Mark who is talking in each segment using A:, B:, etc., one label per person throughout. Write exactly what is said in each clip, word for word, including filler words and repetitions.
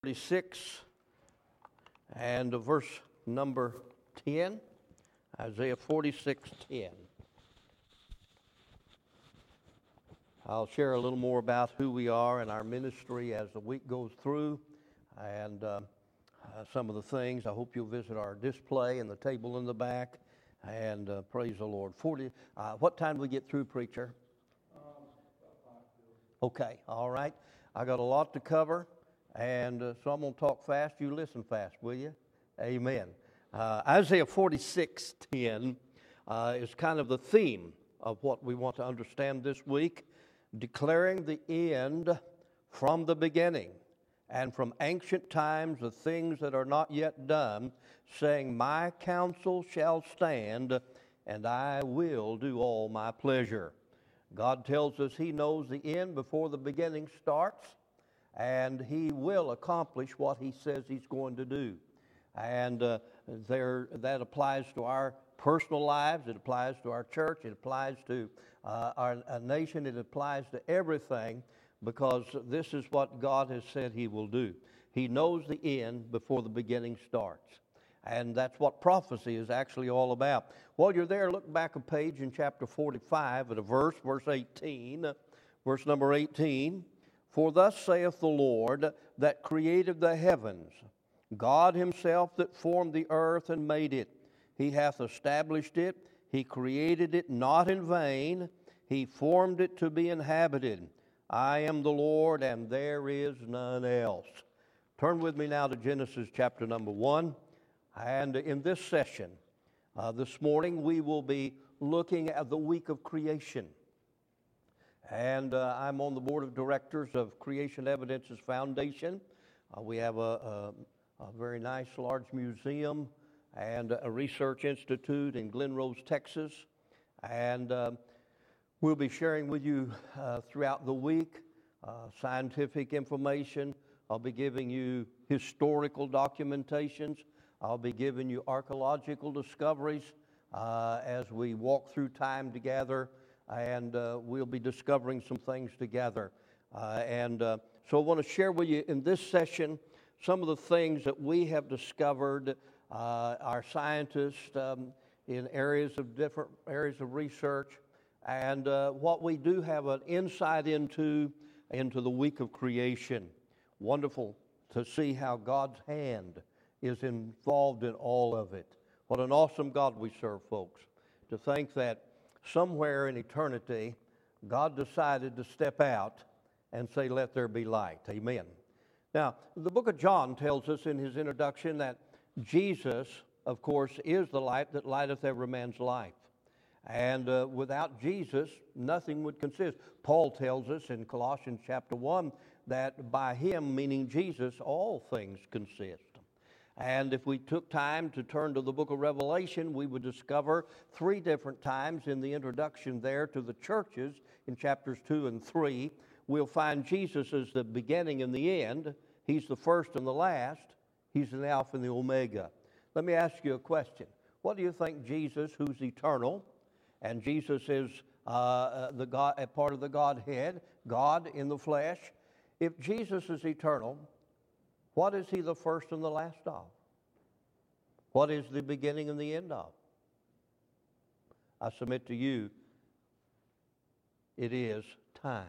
A: forty-six and verse number ten, Isaiah forty-six ten. I'll share a little more about who we are and our ministry as the week goes through, and uh, uh, some of the things. I hope you'll visit our display and the table in the back, and uh, praise the Lord. forty. Uh, what time do we get through, preacher? Um, okay, all right. I got a lot to cover. And uh, so I'm going to talk fast. You listen fast, will you? Amen. Uh, Isaiah forty-six ten uh, is kind of the theme of what we want to understand this week, declaring the end from the beginning and from ancient times the things that are not yet done, saying, my counsel shall stand, and I will do all my pleasure. God tells us he knows the end before the beginning starts, and he will accomplish what he says he's going to do. And uh, there, that applies to our personal lives, it applies to our church, it applies to uh, our, our nation, it applies to everything, because this is what God has said he will do. He knows the end before the beginning starts. And that's what prophecy is actually all about. While you're there, look back a page in chapter forty-five at a verse, verse eighteen, verse number eighteen. For thus saith the Lord that created the heavens, God himself that formed the earth and made it. He hath established it. He created it not in vain. He formed it to be inhabited. I am the Lord, and there is none else. Turn with me now to Genesis chapter number one. And in this session, uh, this morning, we will be looking at the week of creation. And uh, I'm on the board of directors of Creation Evidences Foundation. Uh, we have a, a, a very nice large museum and a research institute in Glen Rose, Texas. And uh, we'll be sharing with you uh, throughout the week uh, scientific information. I'll be giving you historical documentations. I'll be giving you archaeological discoveries uh, as we walk through time together. And uh, we'll be discovering some things together. Uh, and uh, so I want to share with you in this session some of the things that we have discovered, uh, our scientists um, in areas of different areas of research, and uh, what we do have an insight into, into the week of creation. Wonderful to see how God's hand is involved in all of it. What an awesome God we serve, folks. To think that somewhere in eternity, God decided to step out and say, let there be light. Amen. Now, the book of John tells us in his introduction that Jesus, of course, is the light that lighteth every man's life. And uh, without Jesus, nothing would consist. Paul tells us in Colossians chapter one that by him, meaning Jesus, all things consist. And if we took time to turn to the book of Revelation, we would discover three different times in the introduction there to the churches in chapters two and three. We'll find Jesus as the beginning and the end. He's the first and the last. He's the Alpha and the Omega. Let me ask you a question. What do you think Jesus, who's eternal, and Jesus is uh, the God, a part of the Godhead, God in the flesh, if Jesus is eternal, what is he the first and the last of? What is the beginning and the end of? I submit to you, it is time.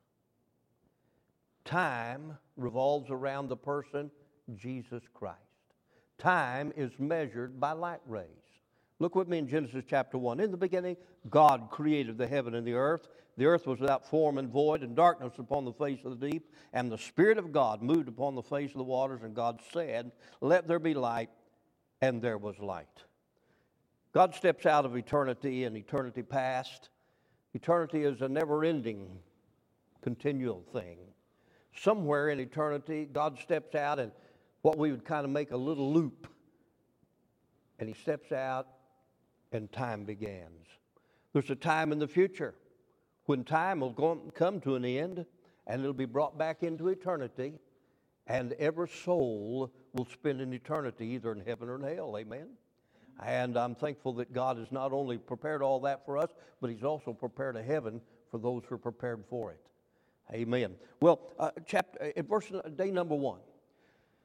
A: Time revolves around the person Jesus Christ. Time is measured by light rays. Look with me in Genesis chapter one. In the beginning, God created the heaven and the earth. The earth was without form and void, and darkness upon the face of the deep. And the Spirit of God moved upon the face of the waters, and God said, let there be light, and there was light. God steps out of eternity and eternity past. Eternity is a never-ending, continual thing. Somewhere in eternity, God steps out, and what we would kind of make a little loop. And he steps out, and time begins. There's a time in the future when time will go, come to an end, and it'll be brought back into eternity, and every soul will spend an eternity either in heaven or in hell. Amen? And I'm thankful that God has not only prepared all that for us, but he's also prepared a heaven for those who are prepared for it. Amen. Well, uh, chapter, uh, verse, day number one.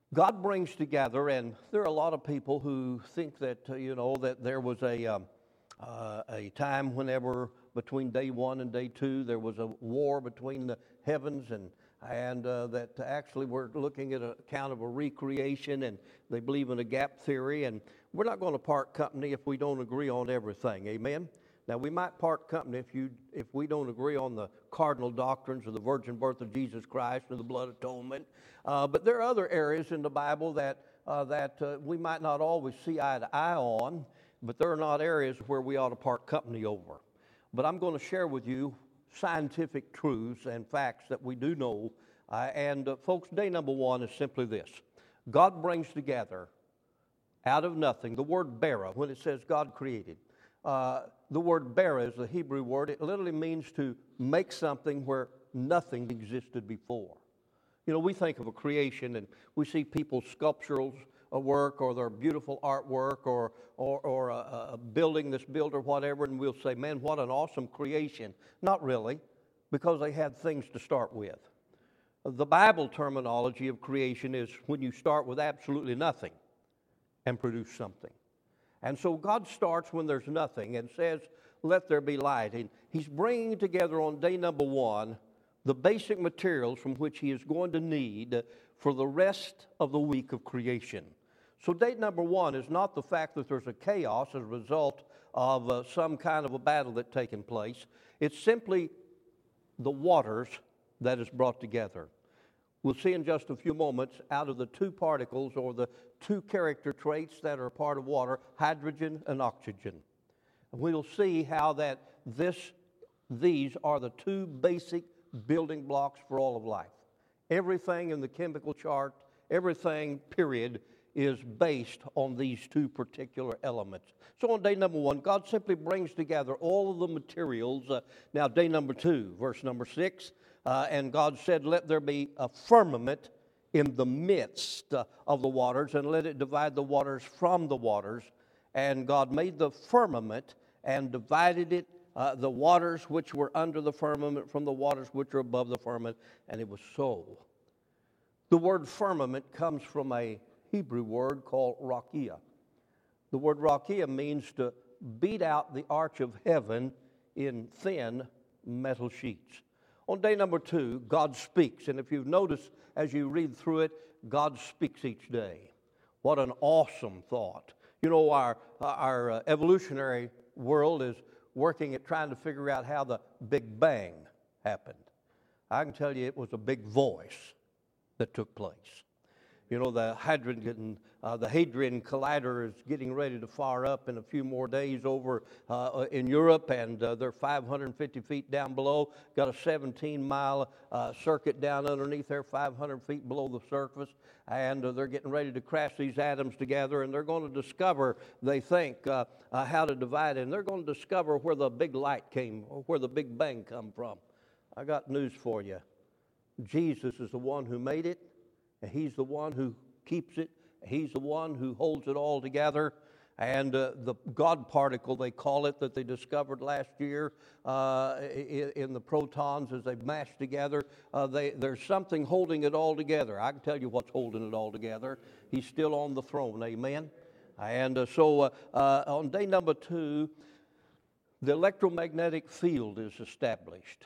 A: God brings together, and there are a lot of people who think that, uh, you know, that there was a, um, uh, a time whenever between day one and day two there was a war between the heavens, and and uh, that actually we're looking at a kind of a recreation, and they believe in a gap theory, and we're not going to part company if we don't agree on everything, amen? Now, we might part company if you if we don't agree on the cardinal doctrines of the virgin birth of Jesus Christ and the blood atonement, uh, but there are other areas in the Bible that uh, that uh, we might not always see eye to eye on, but there are not areas where we ought to part company over. But I'm going to share with you scientific truths and facts that we do know, uh, and uh, folks, day number one is simply this: God brings together out of nothing. The word bara, when it says God created, uh, the word bara is the Hebrew word. It literally means to make something where nothing existed before. You know, we think of a creation and we see people's sculptural work or their beautiful artwork or or, or a, a building that's built or whatever, and we'll say, man, what an awesome creation. Not really, because they had things to start with. The Bible terminology of creation is when you start with absolutely nothing and produce something. And so God starts when there's nothing and says, let there be light. And he's bringing together on day number one the basic materials from which he is going to need for the rest of the week of creation. So date number one is not the fact that there's a chaos as a result of uh, some kind of a battle that's taken place. It's simply the waters that is brought together. We'll see in just a few moments, out of the two particles or the two character traits that are part of water, hydrogen and oxygen. And we'll see how that this, these are the two basic building blocks for all of life. Everything in the chemical chart, everything, period, is based on these two particular elements. So on day number one, God simply brings together all of the materials. Uh, now, day number two, verse number six, uh, and God said, let there be a firmament in the midst uh, of the waters, and let it divide the waters from the waters. And God made the firmament and divided it, uh, the waters which were under the firmament from the waters which are above the firmament, and it was so. The word firmament comes from a Hebrew word called rakia. The word rakia means to beat out the arch of heaven in thin metal sheets. On day number two, God speaks. And if you've noticed as you read through it, God speaks each day. What an awesome thought. You know, our, our uh, evolutionary world is working at trying to figure out how the Big Bang happened. I can tell you it was a big voice that took place. You know, the Hadron, uh, the Hadron Collider is getting ready to fire up in a few more days over uh, in Europe, and uh, they're five hundred fifty feet down below. Got a seventeen mile uh, circuit down underneath there, five hundred feet below the surface, and uh, they're getting ready to crash these atoms together, and they're going to discover, they think, uh, uh, how to divide it, and they're going to discover where the big light came, or where the Big Bang come from. I got news for you. Jesus is the one who made it. And he's the one who keeps it. He's the one who holds it all together. And uh, the God particle, they call it, that they discovered last year uh, in, in the protons as they mash together, uh, they, there's something holding it all together. I can tell you what's holding it all together. He's still on the throne, amen? And uh, so uh, uh, on day number two, the electromagnetic field is established.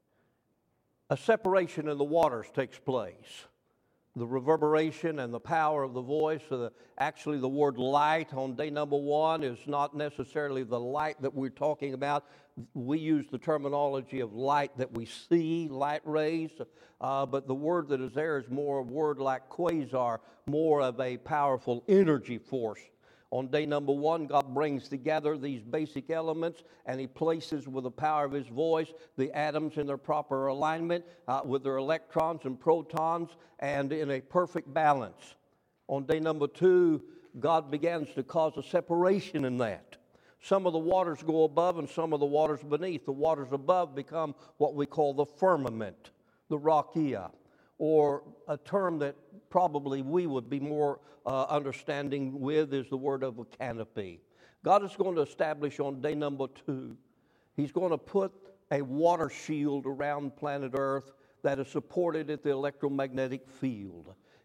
A: A separation in the waters takes place. The reverberation and the power of the voice, of the, actually the word light on day number one is not necessarily the light that we're talking about. We use the terminology of light that we see, light rays, uh, but the word that is there is more a word like quasar, more of a powerful energy force. On day number one, God brings together these basic elements, and he places with the power of his voice the atoms in their proper alignment uh, with their electrons and protons and in a perfect balance. On day number two, God begins to cause a separation in that. Some of the waters go above and some of the waters beneath. The waters above become what we call the firmament, the rakia, or a term that probably we would be more uh, understanding with is the word of a canopy. God is going to establish on day number two, he's going to put a water shield around planet Earth that is supported at the electromagnetic field.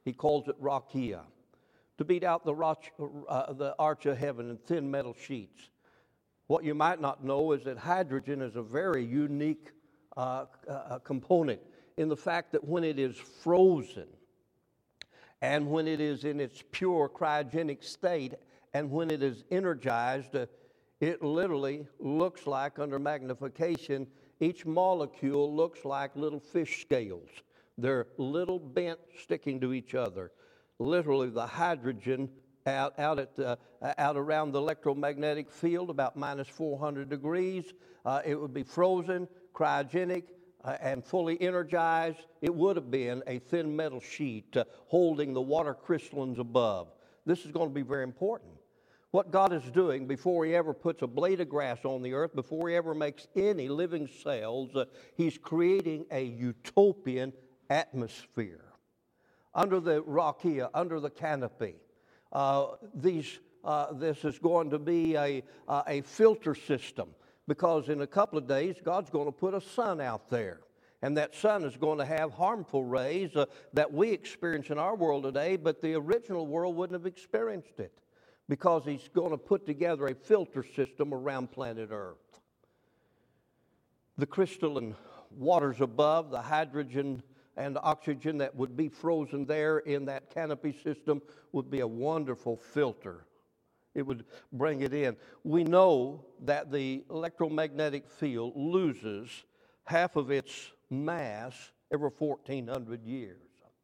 A: He calls it rakia. To beat out the, roch, uh, the arch of heaven in thin metal sheets. What you might not know is that hydrogen is a very unique uh, uh, component in the fact that when it is frozen and when it is in its pure cryogenic state and when it is energized, uh, it literally looks like, under magnification, each molecule looks like little fish scales. They're little bent, sticking to each other. Literally, the hydrogen out out at uh, out around the electromagnetic field, about minus four hundred degrees, uh, it would be frozen, cryogenic, uh, and fully energized. It would have been a thin metal sheet uh, holding the water crystallines above. This is going to be very important. What God is doing before He ever puts a blade of grass on the earth, before He ever makes any living cells, uh, He's creating a utopian atmosphere. Under the rakia, under the canopy, uh, these, uh, this is going to be a, uh, a filter system, because in a couple of days, God's going to put a sun out there. And that sun is going to have harmful rays uh, that we experience in our world today, but the original world wouldn't have experienced it, because He's going to put together a filter system around planet Earth. The crystalline waters above, the hydrogen and oxygen that would be frozen there in that canopy system would be a wonderful filter. It would bring it in. We know that the electromagnetic field loses half of its mass every fourteen hundred years.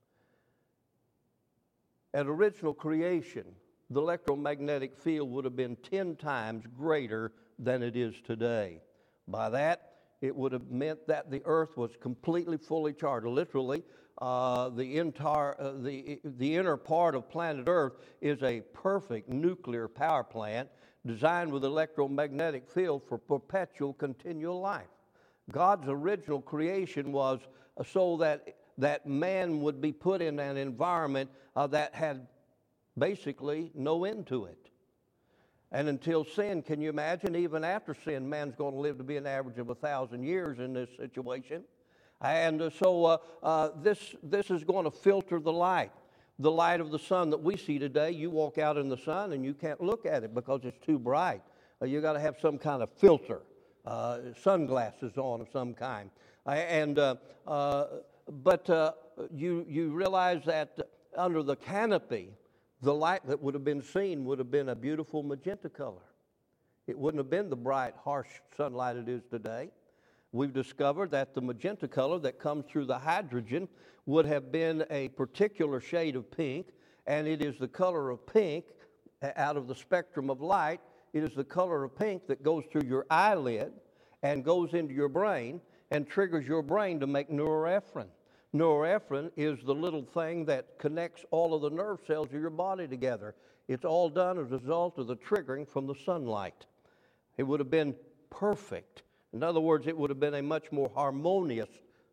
A: At original creation, the electromagnetic field would have been ten times greater than it is today. By that, it would have meant that the earth was completely fully charged. Literally, uh, the entire uh, the the inner part of planet Earth is a perfect nuclear power plant designed with electromagnetic field for perpetual, continual life. God's original creation was so that that man would be put in an environment uh, that had basically no end to it. And until sin, can you imagine, even after sin, man's going to live to be an average of a thousand years in this situation. And uh, so uh, uh, this, this is going to filter the light. The light of the sun that we see today, you walk out in the sun and you can't look at it because it's too bright. Uh, you got to have some kind of filter, uh, sunglasses on of some kind. Uh, and uh, uh, But uh, you, you realize that under the canopy, the light that would have been seen would have been a beautiful magenta color. It wouldn't have been the bright, harsh sunlight it is today. We've discovered that the magenta color that comes through the hydrogen would have been a particular shade of pink, and it is the color of pink out of the spectrum of light. It is the color of pink that goes through your eyelid and goes into your brain and triggers your brain to make norepinephrine. Norepinephrine is the little thing that connects all of the nerve cells of your body together. It's all done as a result of the triggering from the sunlight. It would have been perfect. In other words, it would have been a much more harmonious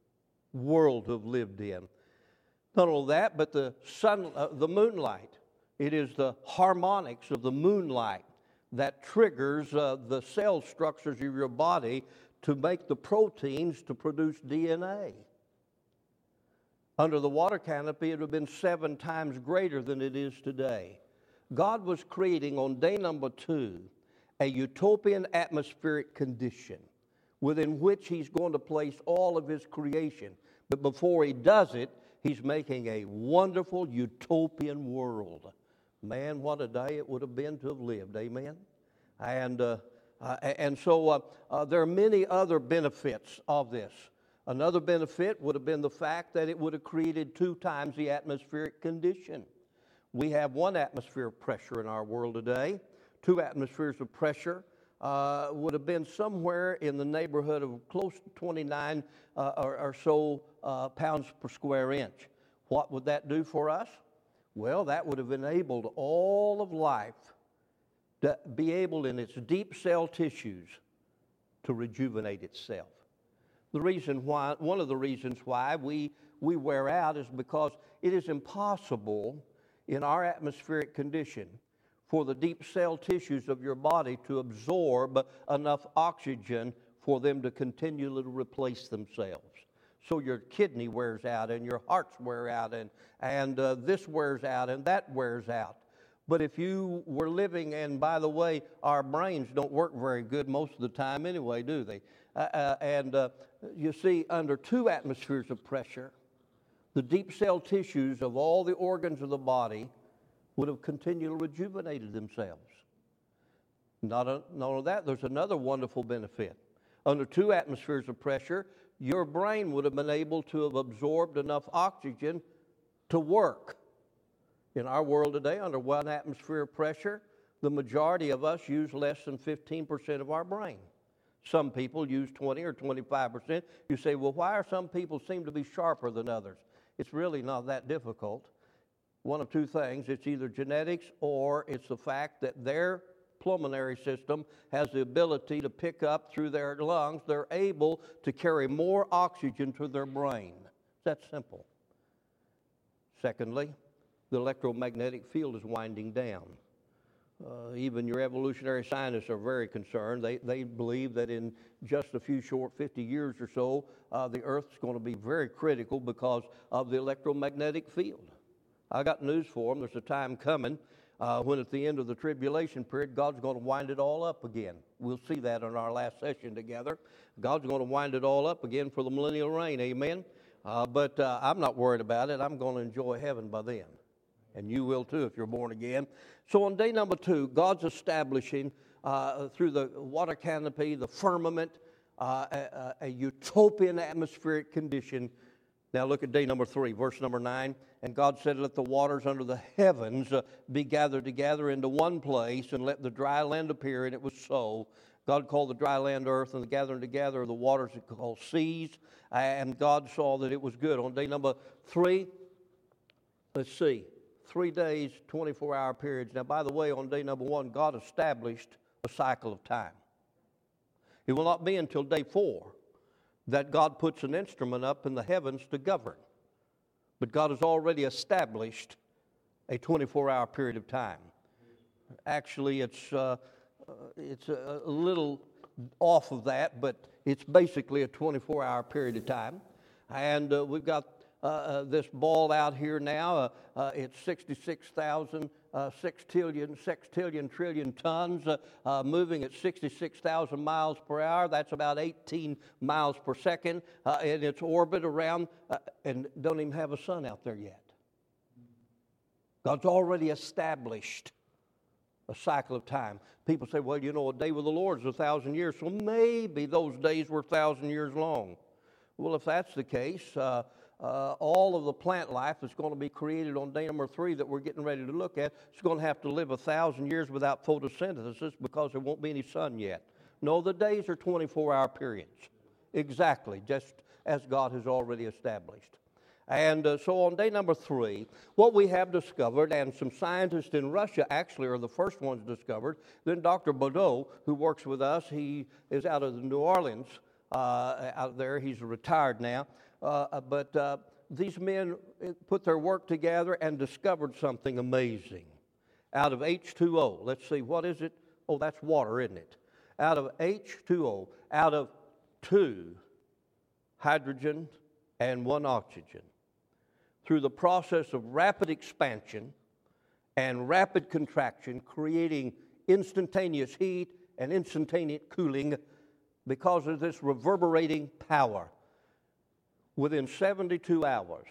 A: world to have lived in. Not only that, but the sun, uh, the moonlight. It is the harmonics of the moonlight that triggers uh, the cell structures of your body to make the proteins to produce D N A. Under the water canopy, it would have been seven times greater than it is today. God was creating on day number two a utopian atmospheric condition within which He's going to place all of His creation. But before He does it, He's making a wonderful utopian world. Man, what a day it would have been to have lived. Amen? And, uh, uh, and so uh, uh, there are many other benefits of this. Another benefit would have been the fact that it would have created two times the atmospheric condition. We have one atmosphere of pressure in our world today. Two atmospheres of pressure uh, would have been somewhere in the neighborhood of close to twenty-nine uh, or, or so uh, pounds per square inch. What would that do for us? Well, that would have enabled all of life to be able in its deep cell tissues to rejuvenate itself. The reason why, one of the reasons why we, we wear out is because it is impossible in our atmospheric condition for the deep cell tissues of your body to absorb enough oxygen for them to continually replace themselves. So your kidney wears out, and your hearts wear out, and, and uh, this wears out, and that wears out. But if you were living, and by the way, our brains don't work very good most of the time anyway, do they? Uh, uh, and uh, you see, under two atmospheres of pressure, the deep cell tissues of all the organs of the body would have continually rejuvenated themselves. Not, a, not only that, there's another wonderful benefit. Under two atmospheres of pressure, your brain would have been able to have absorbed enough oxygen to work. In our world today, under one atmosphere of pressure, the majority of us use less than fifteen percent of our brain. Some people use twenty or twenty-five percent. You say, well, why are some people seem to be sharper than others? It's really not that difficult. One of two things, it's either genetics or it's the fact that their pulmonary system has the ability to pick up through their lungs. They're able to carry more oxygen to their brain. It's that simple. Secondly, the electromagnetic field is winding down. Uh, even your evolutionary scientists are very concerned. They, they believe that in just a few short fifty years or so, uh, the Earth's going to be very critical because of the electromagnetic field. I got news for them. There's a time coming uh, when at the end of the tribulation period, God's going to wind it all up again. We'll see that in our last session together. God's going to wind it all up again for the millennial reign, amen? Uh, but uh, I'm not worried about it. I'm going to enjoy heaven by then. And you will too if you're born again. So on day number two, God's establishing uh, through the water canopy, the firmament, uh, a, a utopian atmospheric condition. Now look at day number three, verse number nine. And God said, let the waters under the heavens uh, be gathered together into one place, and let the dry land appear. And it was so. God called the dry land earth, and the gathering together of the waters he called seas. And God saw that it was good. On day number three, let's see. Three days, twenty-four hour periods. Now, by the way, on day number one, God established a cycle of time. It will not be until day four that God puts an instrument up in the heavens to govern. But God has already established a twenty-four hour period of time. Actually, it's, uh, uh, it's a little off of that, but it's basically a twenty-four hour period of time. And uh, we've got Uh, uh, this ball out here now, uh, uh, it's sixty-six thousand uh, sextillion, sextillion trillion tons, uh, uh, moving at sixty-six thousand miles per hour. That's about eighteen miles per second uh, in its orbit around, uh, and don't even have a sun out there yet. God's already established a cycle of time. People say, well, you know, a day with the Lord is a thousand years, so maybe those days were a thousand years long. Well, if that's the case, uh, Uh, all of the plant life that's going to be created on day number three that we're getting ready to look at is going to have to live a thousand years without photosynthesis because there won't be any sun yet. No, the days are twenty-four hour periods. Exactly, just as God has already established. And uh, so on day number three, what we have discovered, and some scientists in Russia actually are the first ones discovered, then Doctor Baudot, who works with us, he is out of New Orleans, uh, out there, he's retired now. Uh, but uh, these men put their work together and discovered something amazing. Out of H two O, let's see, what is it? Oh, that's water, isn't it? Out of H two O, out of two hydrogen and one oxygen, through the process of rapid expansion and rapid contraction, creating instantaneous heat and instantaneous cooling because of this reverberating power. Within seventy-two hours,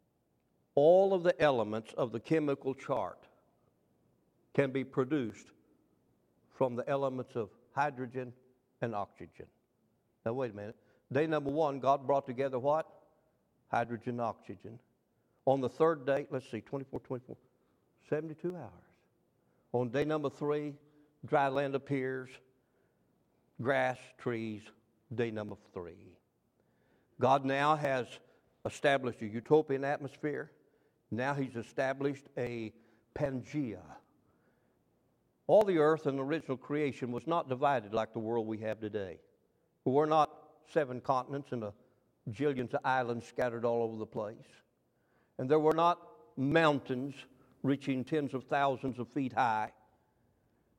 A: all of the elements of the chemical chart can be produced from the elements of hydrogen and oxygen. Now, wait a minute. Day number one, God brought together what? Hydrogen and oxygen. On the third day, let's see, twenty-four, twenty-four, seventy-two hours. On day number three, dry land appears, grass, trees, day number three. God now has established a utopian atmosphere. Now he's established a Pangea. All the earth in the original creation was not divided like the world we have today. We're not seven continents and a jillions of islands scattered all over the place. And there were not mountains reaching tens of thousands of feet high.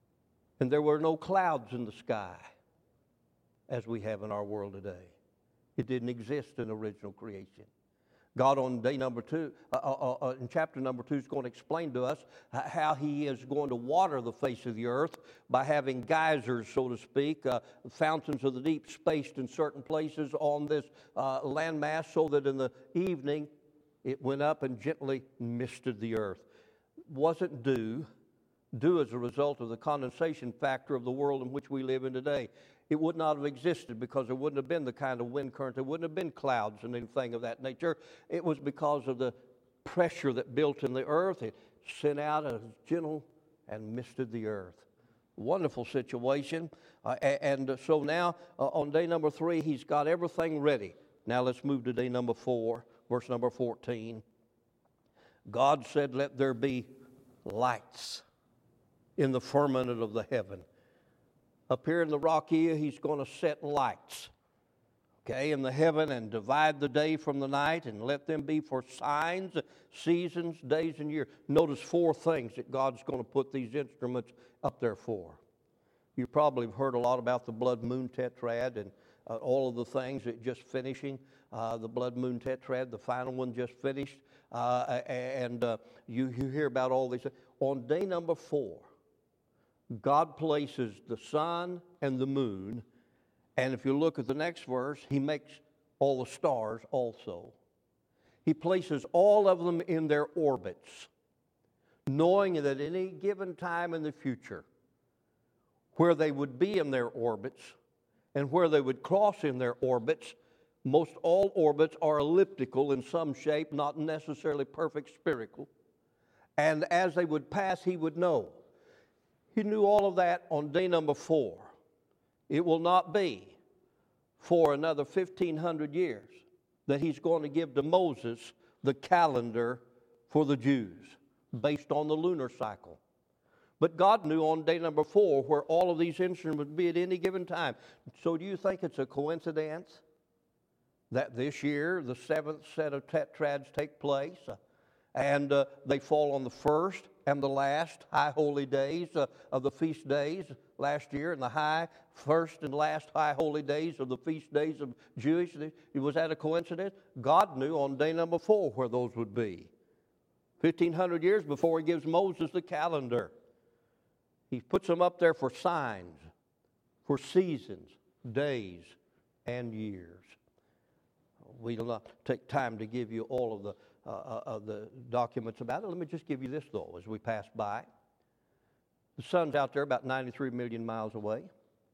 A: And there were no clouds in the sky as we have in our world today. It didn't exist in original creation. God on day number two, uh, uh, uh, in chapter number two, is going to explain to us how he is going to water the face of the earth by having geysers, so to speak, uh, fountains of the deep spaced in certain places on this uh, landmass, so that in the evening it went up and gently misted the earth. Wasn't dew. Dew as a result of the condensation factor of the world in which we live in today. It would not have existed because there wouldn't have been the kind of wind current. There wouldn't have been clouds and anything of that nature. It was because of the pressure that built in the earth. It sent out a gentle and misted the earth. Wonderful situation. Uh, and so now uh, on day number three, he's got everything ready. Now let's move to day number four, verse number fourteen. God said, "Let there be lights in the firmament of the heaven." Up here in the rock here, he's going to set lights, okay, in the heaven, and divide the day from the night, and let them be for signs, seasons, days, and years. Notice four things that God's going to put these instruments up there for. You probably have heard a lot about the blood moon tetrad and uh, all of the things that just finishing. Uh, the blood moon tetrad, the final one just finished, uh, and uh, you, you hear about all these. On day number four, God places the sun and the moon, and if you look at the next verse, he makes all the stars also. He places all of them in their orbits, knowing that at any given time in the future, where they would be in their orbits and where they would cross in their orbits, most all orbits are elliptical in some shape, not necessarily perfect spherical. And as they would pass, he would know. He knew all of that on day number four. It will not be for another fifteen hundred years that he's going to give to Moses the calendar for the Jews based on the lunar cycle. But God knew on day number four where all of these instruments would be at any given time. So do you think it's a coincidence that this year the seventh set of tetrads take place? Uh, and uh, they fall on the first and the last high holy days uh, of the feast days last year, and the high first and last high holy days of the feast days of Jewish. Was that a coincidence? God knew on day number four where those would be. fifteen hundred years before he gives Moses the calendar. He puts them up there for signs, for seasons, days, and years. We will not take time to give you all of the Uh, of the documents about it. Let me just give you this, though, as we pass by. The sun's out there about ninety-three million miles away.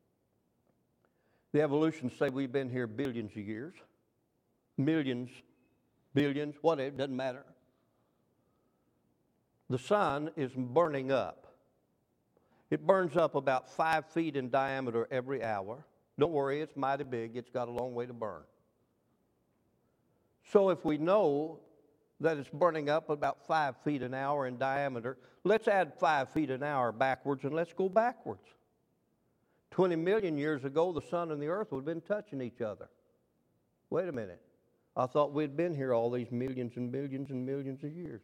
A: The evolutionists say we've been here billions of years. Millions, billions, whatever, doesn't matter. The sun is burning up. It burns up about five feet in diameter every hour. Don't worry, it's mighty big. It's got a long way to burn. So if we know that it's burning up about five feet an hour in diameter, let's add five feet an hour backwards, and let's go backwards. twenty million years ago, the sun and the earth would have been touching each other. Wait a minute. I thought we'd been here all these millions and millions and millions of years.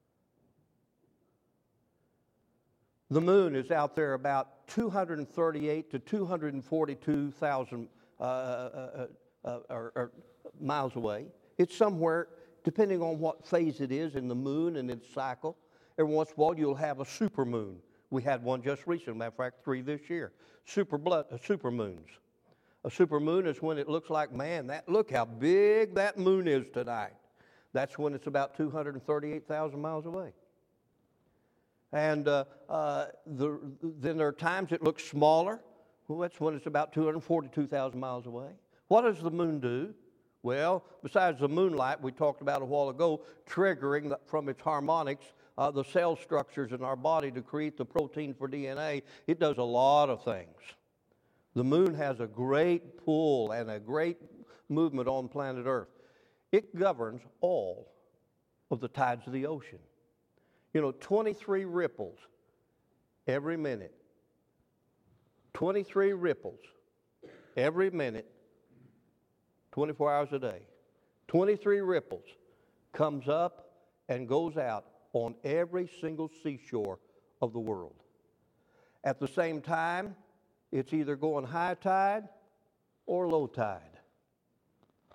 A: The moon is out there about two hundred thirty-eight to two hundred forty-two thousand uh, uh, uh, uh, uh, miles away. It's somewhere, depending on what phase it is in the moon and its cycle. Every once in a while, you'll have a supermoon. We had one just recently, matter of fact, three this year. Super blood, uh, supermoons. A supermoon is when it looks like, man, that look how big that moon is tonight. That's when it's about two hundred thirty-eight thousand miles away. And uh, uh, the, then there are times it looks smaller. Well, that's when it's about two hundred forty-two thousand miles away. What does the moon do? Well, besides the moonlight we talked about a while ago, triggering the, from its harmonics uh, the cell structures in our body to create the protein for D N A, it does a lot of things. The moon has a great pull and a great movement on planet Earth. It governs all of the tides of the ocean. You know, twenty-three ripples every minute. twenty-three ripples every minute, twenty-four hours a day. twenty-three ripples comes up and goes out on every single seashore of the world. At the same time, it's either going high tide or low tide.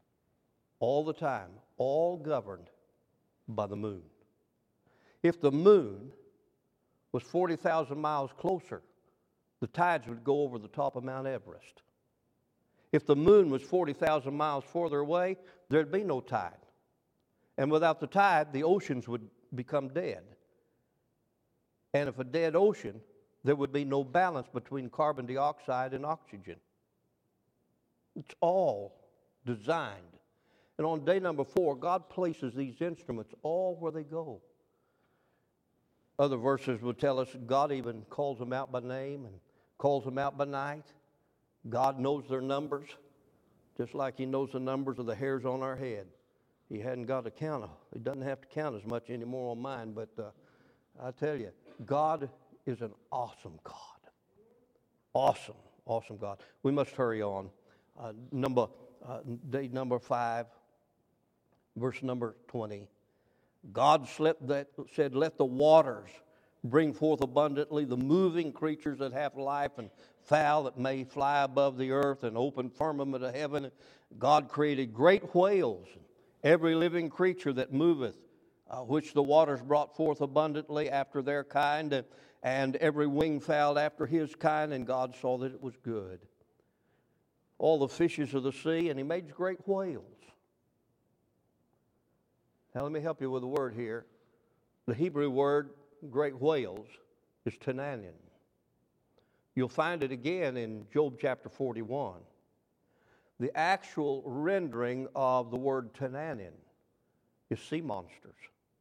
A: all the time, all governed by the moon. If the moon was forty thousand miles closer, the tides would go over the top of Mount Everest. If the moon was forty thousand miles further away, there'd be no tide. And without the tide, the oceans would become dead. And if a dead ocean, there would be no balance between carbon dioxide and oxygen. It's all designed. And on day number four, God places these instruments all where they go. Other verses will tell us God even calls them out by name and calls them out by night. God knows their numbers, just like he knows the numbers of the hairs on our head. He hadn't got to count them. He doesn't have to count as much anymore on mine, but uh, I tell you, God is an awesome God. Awesome, awesome God. We must hurry on. Uh, number, uh, day number five, verse number twenty. God slept that, said, let the waters bring forth abundantly the moving creatures that have life and fowl that may fly above the earth and open firmament of heaven. God created great whales, every living creature that moveth, uh, which the waters brought forth abundantly after their kind, and, and every winged fowl after his kind, and God saw that it was good. All the fishes of the sea, and he made great whales. Now let me help you with a word here. The Hebrew word great whales is Tananin. You'll find it again in Job chapter forty-one. The actual rendering of the word Tananin is sea monsters.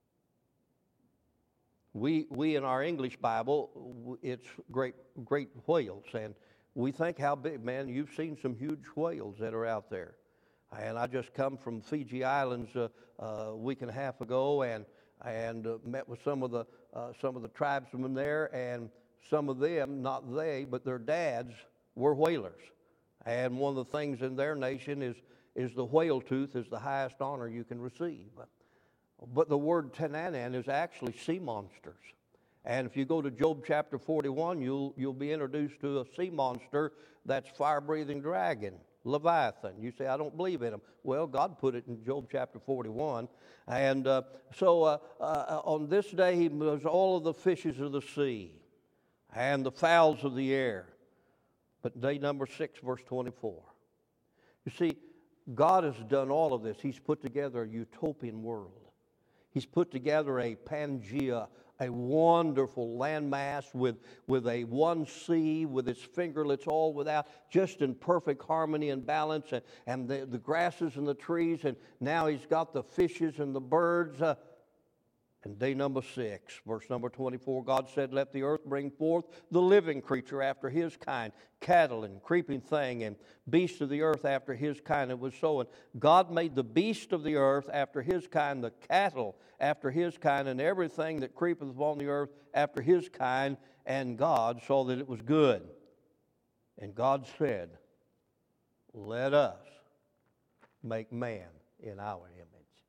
A: We, we in our English Bible, it's great, great whales, and we think how big, man, you've seen some huge whales that are out there. And I just come from Fiji Islands uh, uh, a week and a half ago, and and uh, met with some of the uh, some of the tribesmen there, and some of them, not they, but their dads were whalers. And one of the things in their nation is is the whale tooth is the highest honor you can receive. But the word Tananin is actually sea monsters. And if you go to Job chapter forty-one, you'll you'll be introduced to a sea monster that's fire-breathing dragon, Leviathan. You say, I don't believe in him. Well, God put it in Job chapter forty-one. And uh, so uh, uh, on this day, he was all of the fishes of the sea and the fowls of the air. But day number six, verse twenty-four. You see, God has done all of this. He's put together a utopian world. He's put together a Pangea, a wonderful landmass with, with a one sea, with its fingerlets all without, just in perfect harmony and balance, and, and the, the grasses and the trees, and now he's got the fishes and the birds. Uh, and day number six, verse number twenty-four, God said, let the earth bring forth the living creature after his kind, cattle and creeping thing, and beast of the earth after his kind. It was so. And God made the beast of the earth after his kind, the cattle after his kind, and everything that creepeth upon the earth after his kind. And God saw that it was good. And God said, let us make man in our image.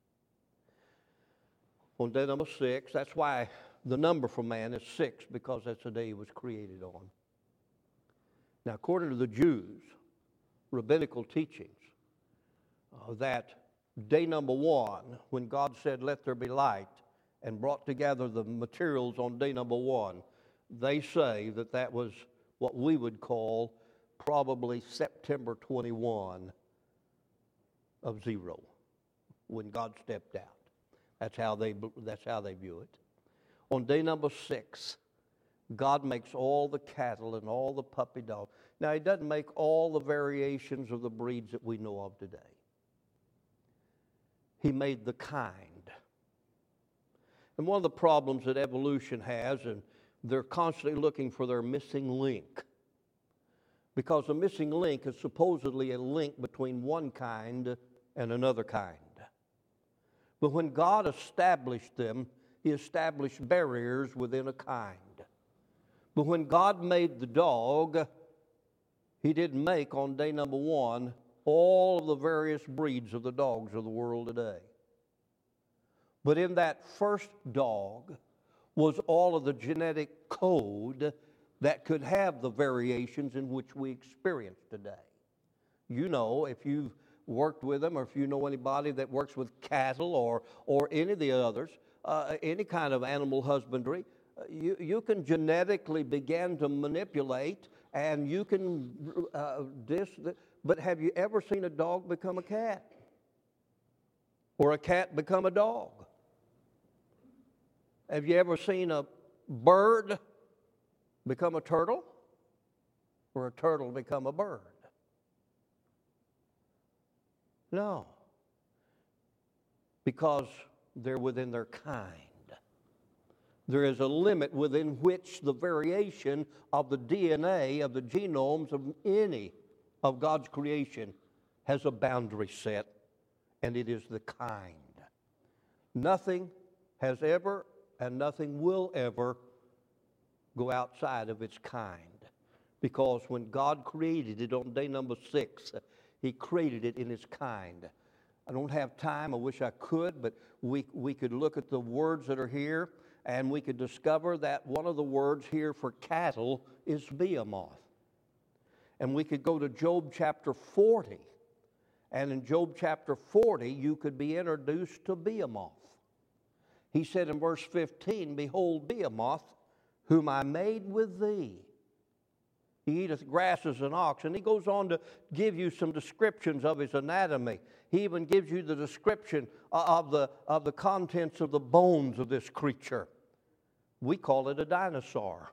A: On day number six, that's why the number for man is six, because that's the day he was created on. Now, according to the Jews, rabbinical teachings, uh, that day number one, when God said, let there be light, and brought together the materials on day number one, they say that that was what we would call probably September twenty-first of zero, when God stepped out. That's how they, that's how they view it. On day number six, God makes all the cattle and all the puppy dogs. Now, he doesn't make all the variations of the breeds that we know of today. He made the kind. And one of the problems that evolution has, and they're constantly looking for their missing link, because the missing link is supposedly a link between one kind and another kind. But when God established them, he established barriers within a kind. But when God made the dog, he didn't make on day number one all of the various breeds of the dogs of the world today. But in that first dog was all of the genetic code that could have the variations in which we experience today. You know, if you've worked with them, or if you know anybody that works with cattle or, or any of the others, uh, any kind of animal husbandry, uh, you, you can genetically begin to manipulate, and you can uh, dis. But have you ever seen a dog become a cat? Or a cat become a dog? Have you ever seen a bird become a turtle? Or a turtle become a bird? No. Because they're within their kind. There is a limit within which the variation of the D N A, of the genomes of any of God's creation has a boundary set, and it is the kind. Nothing has ever and nothing will ever go outside of its kind. Because when God created it on day number six, He created it in His kind. I don't have time, I wish I could, but we, we could look at the words that are here, and we could discover that one of the words here for cattle is behemoth. And we could go to Job chapter forty, and in Job chapter forty, you could be introduced to behemoth. He said in verse fifteen, "Behold, behemoth, whom I made with thee. He eateth grass as an ox." And he goes on to give you some descriptions of his anatomy. He even gives you the description of the, of the contents of the bones of this creature. We call it a dinosaur.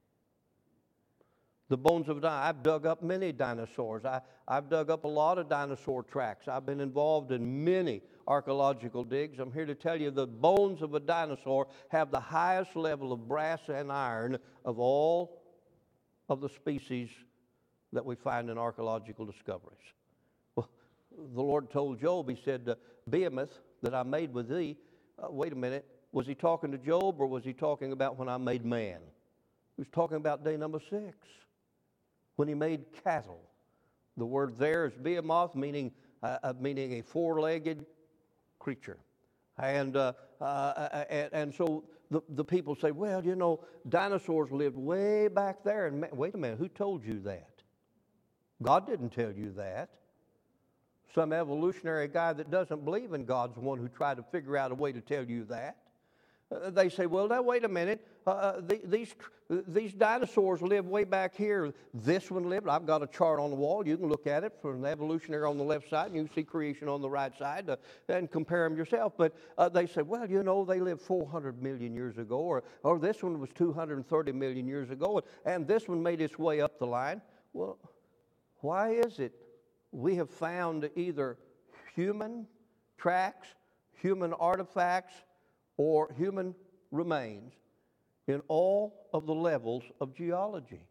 A: The bones of a dinosaur. I've dug up many dinosaurs. I, I've dug up a lot of dinosaur tracks. I've been involved in many archaeological digs. I'm here to tell you the bones of a dinosaur have the highest level of brass and iron of all of the species that we find in archaeological discoveries. Well, the Lord told Job, He said, uh, "Behemoth that I made with thee." Uh, wait a minute. Was He talking to Job, or was He talking about when I made man? He was talking about day number six, when He made cattle. The word there is behemoth, meaning uh, uh, meaning a four-legged creature. And uh, uh, and, and so the, the people say, well, you know, dinosaurs lived way back there. And man, wait a minute, who told you that? God didn't tell you that. Some evolutionary guy that doesn't believe in God's the one who tried to figure out a way to tell you that. Uh, they say, well, now, wait a minute. Uh, the, these these dinosaurs lived way back here. This one lived. I've got a chart on the wall. You can look at it from the evolutionary on the left side, and you can see creation on the right side uh, and compare them yourself. But uh, they say, well, you know, they lived four hundred million years ago, or, or this one was two hundred thirty million years ago, and this one made its way up the line. Well, why is it we have found either human tracks, human artifacts, or human remains in all of the levels of geology?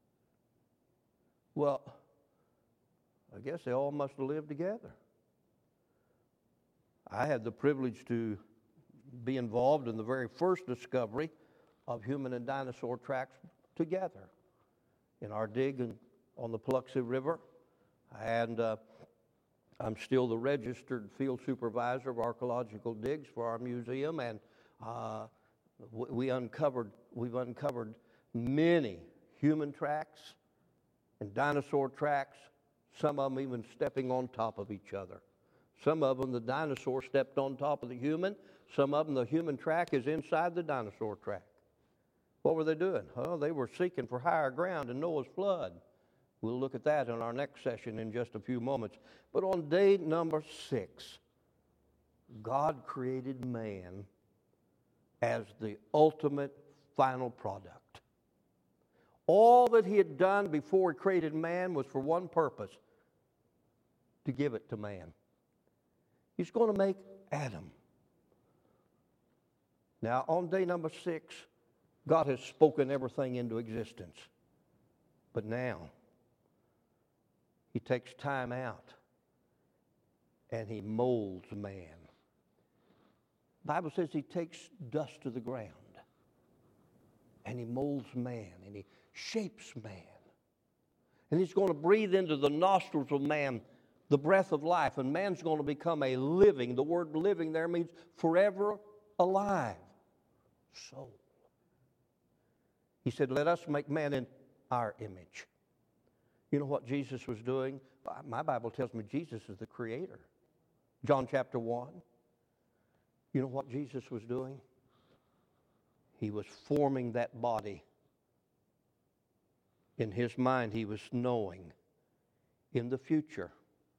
A: Well, I guess they all must have lived together. I had the privilege to be involved in the very first discovery of human and dinosaur tracks together in our dig in, on the Paluxy River. And uh, I'm still the registered field supervisor of archaeological digs for our museum, and uh, we uncovered, we've uncovered many human tracks and dinosaur tracks, some of them even stepping on top of each other. Some of them, the dinosaur stepped on top of the human. Some of them, the human track is inside the dinosaur track. What were they doing? Well, they were seeking for higher ground in Noah's flood. We'll look at that in our next session in just a few moments. But on day number six, God created man as the ultimate final product. All that He had done before He created man was for one purpose: to give it to man. He's going to make Adam. Now, on day number six, God has spoken everything into existence. But now, He takes time out and He molds man. The Bible says He takes dust to the ground and He molds man and He shapes man. And He's going to breathe into the nostrils of man the breath of life, and man's going to become a living. The word living there means forever alive soul. He said, let us make man in our image. You know what Jesus was doing? My Bible tells me Jesus is the creator. John chapter one. You know what Jesus was doing? He was forming that body. In his mind, he was knowing in the future,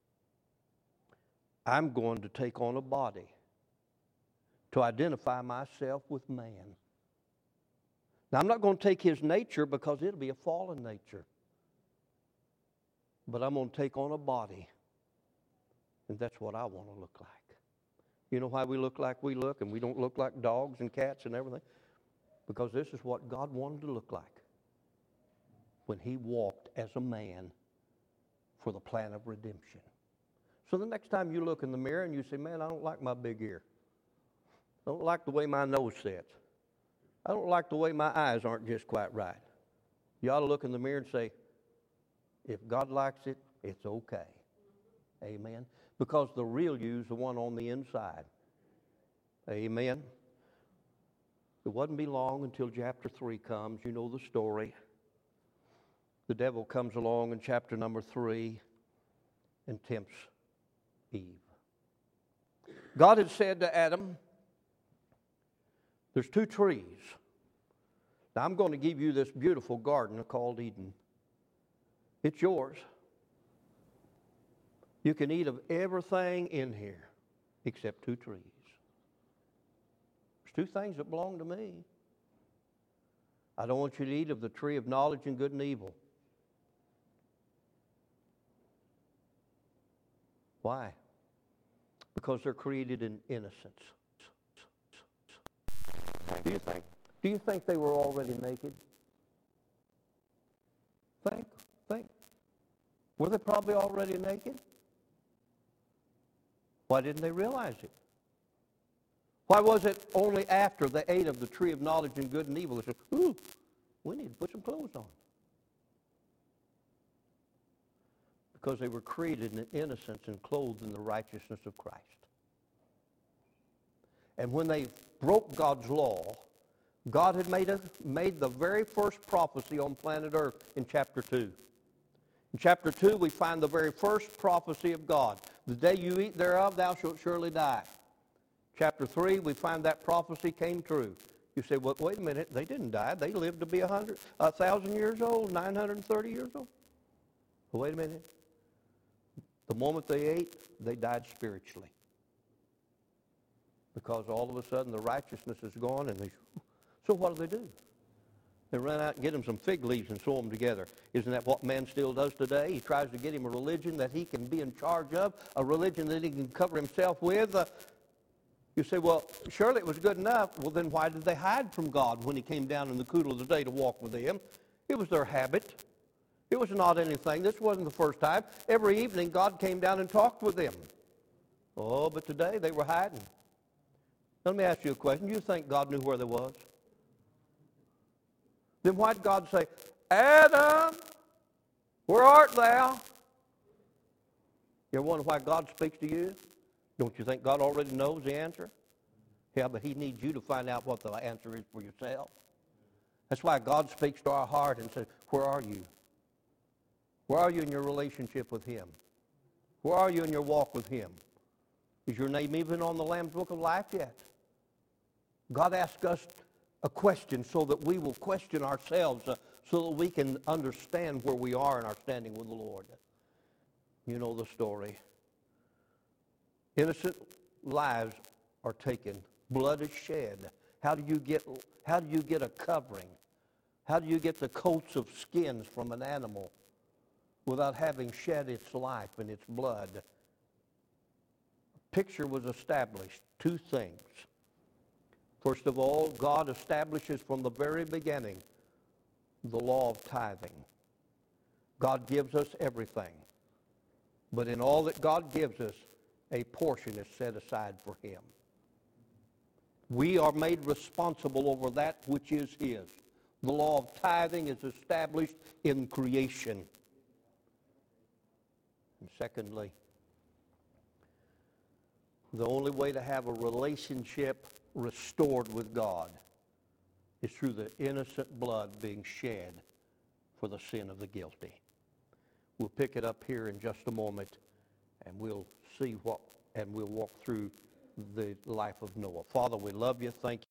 A: I'm going to take on a body to identify myself with man. Now, I'm not going to take his nature because it'll be a fallen nature. But I'm going to take on a body, and that's what I want to look like. You know why we look like we look, and we don't look like dogs and cats and everything? Because this is what God wanted to look like when he walked as a man for the plan of redemption. So the next time you look in the mirror and you say, man, I don't like my big ear. I don't like the way my nose sits. I don't like the way my eyes aren't just quite right. You ought to look in the mirror and say, if God likes it, it's okay. Amen. Because the real you is the one on the inside. Amen. It wouldn't be long until chapter three comes. You know the story. The devil comes along in chapter number three and tempts Eve. God had said to Adam, there's two trees. Now I'm going to give you this beautiful garden called Eden. It's yours. You can eat of everything in here except two trees. There's two things that belong to me. I don't want you to eat of the tree of knowledge and good and evil. Why? Because they're created in innocence. Do you think? Do you think they were already naked? Think, think. Were they probably already naked? Why didn't they realize it? Why was it only after they ate of the tree of knowledge and good and evil they said, ooh, we need to put some clothes on? Because they were created in innocence and clothed in the righteousness of Christ. And when they broke God's law, God had made, a, made the very first prophecy on planet Earth in chapter two. In chapter two, we find the very first prophecy of God. The day you eat thereof, thou shalt surely die. Chapter three, we find that prophecy came true. You say, well, wait a minute, they didn't die. They lived to be a hundred, a thousand years old, nine hundred thirty years old. Well, wait a minute. The moment they ate, they died spiritually. Because all of a sudden the righteousness is gone, and they, so what do they do? They run out and get them some fig leaves and sew them together. Isn't that what man still does today? He tries to get him a religion that he can be in charge of, a religion that he can cover himself with. Uh, you say, well, surely it was good enough. Well, then why did they hide from God when he came down in the cool of the day to walk with them? It was their habit. It was not anything. This wasn't the first time. Every evening, God came down and talked with them. Oh, but today they were hiding. Let me ask you a question. Do you think God knew where they was? Then why did God say, Adam, where art thou? You ever wonder why God speaks to you? Don't you think God already knows the answer? Yeah, but he needs you to find out what the answer is for yourself. That's why God speaks to our heart and says, where are you? Where are you in your relationship with him? Where are you in your walk with him? Is your name even on the Lamb's Book of Life yet? God asks us a question so that we will question ourselves, uh, so that we can understand where we are in our standing with the Lord. You know the story. Innocent lives are taken. Blood is shed. How do you get, how do you get a covering? How do you get the coats of skins from an animal without having shed its life and its blood? A picture was established. Two things. First of all, God establishes from the very beginning the law of tithing. God gives us everything. But in all that God gives us, a portion is set aside for him. We are made responsible over that which is his. The law of tithing is established in creation. And secondly, the only way to have a relationship restored with God is through the innocent blood being shed for the sin of the guilty. we'll pick it up here in just a moment, and we'll see what, and we'll walk through the life of Noah. Father, we love you. Thank you.